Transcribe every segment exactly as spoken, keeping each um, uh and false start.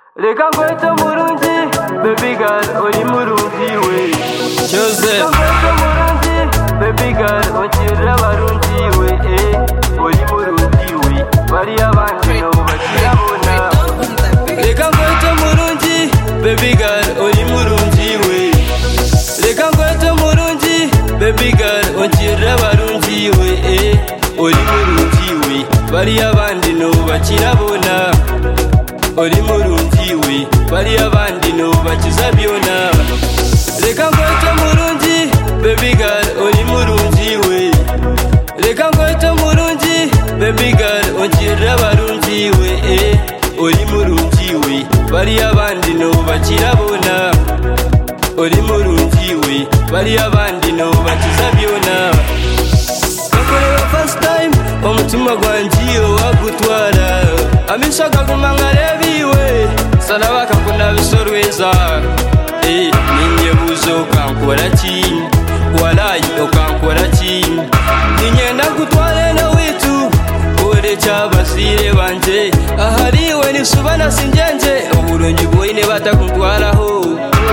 Reka ngwete murungi, baby girl, uri murungi we. Joseph. Reka ngwete murungi, baby girl, ongera barungi we. Eh, uri murungi we. Bari abandi no bakirabona. Reka ngwete murungi, baby girl, uri murungi we. Reka ngwete murungi, baby girl, ongera barungi we. Eh, uri murungi we. Bari abandi no bakirabona. Uri murungi we, bari abandi no bakiza byona. Reka ngwete murungi, baby girl, uri murungi we. Reka ngwete murungi, baby girl, ongera barungi we. Eh, uri murungi we, bari abandi no bakirabona. Uri murungi we, bari abandi no bakiza byona. Kakureba first time, omutima gwanjye wagutwara. Amishaga kumangarebiwe, salaba kakuna bisorweza. Eh, ninye buzo kankora ki, walayi okankora ki. Ninyenda kutware na witu, ore cyabasire banje. Ahariwe nisubana sinjenje, uburungi bwoine batakuntwaraho.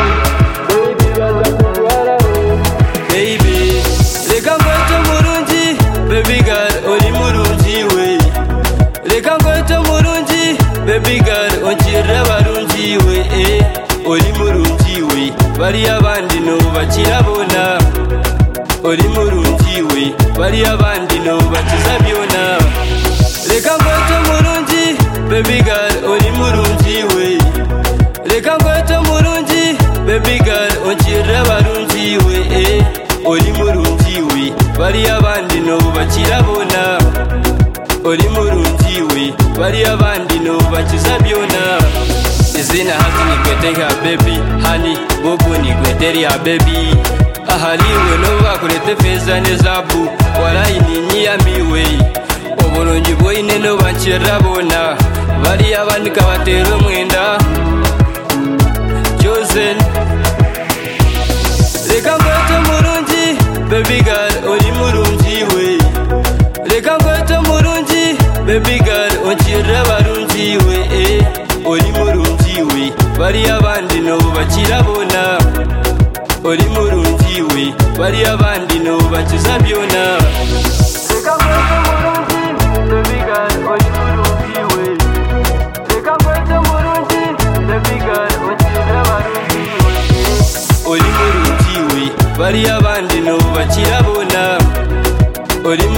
Baby, reka ngwete murungi, baby girl, uri murungi we. Reka ngwete murungi, baby girl, ongera barungi we. Eh, uri murungi we, bari abandi no bakirabona. Uri murungi we, bari abandi no bakiza byona. Reka ngwete murungi, baby girl, uri murungi we. Reka ngwete murungi, baby girl, ongera barungi we. Eh, uri murungi we, bari abandi no bakirabona. Uri murungi we, bari abandi no bakiza byona. Izina hati ni kwete ya baby, hani bobo ni kwete ya baby. Ahariwe no bakurete feza nezabu, warayi ni nyiyamiwe. Uburungi bwoine no bakirabona, bari abandi kabatera umwenda. Joseph. Reka ngwete murungi, baby girl, uri murungi we. Reka ngwete murungi, baby girl, ongera barungi we. Eh, uri murungi we, bari abandi no bakirabona. Uri murungi we, bari abandi no bakiza byona. Reka ngwete murungi, baby girl, uri murungi we. Reka ngwete murungi, baby girl, ongera barungi we. Uri murungi we, bari abandi no bakirabona. Uri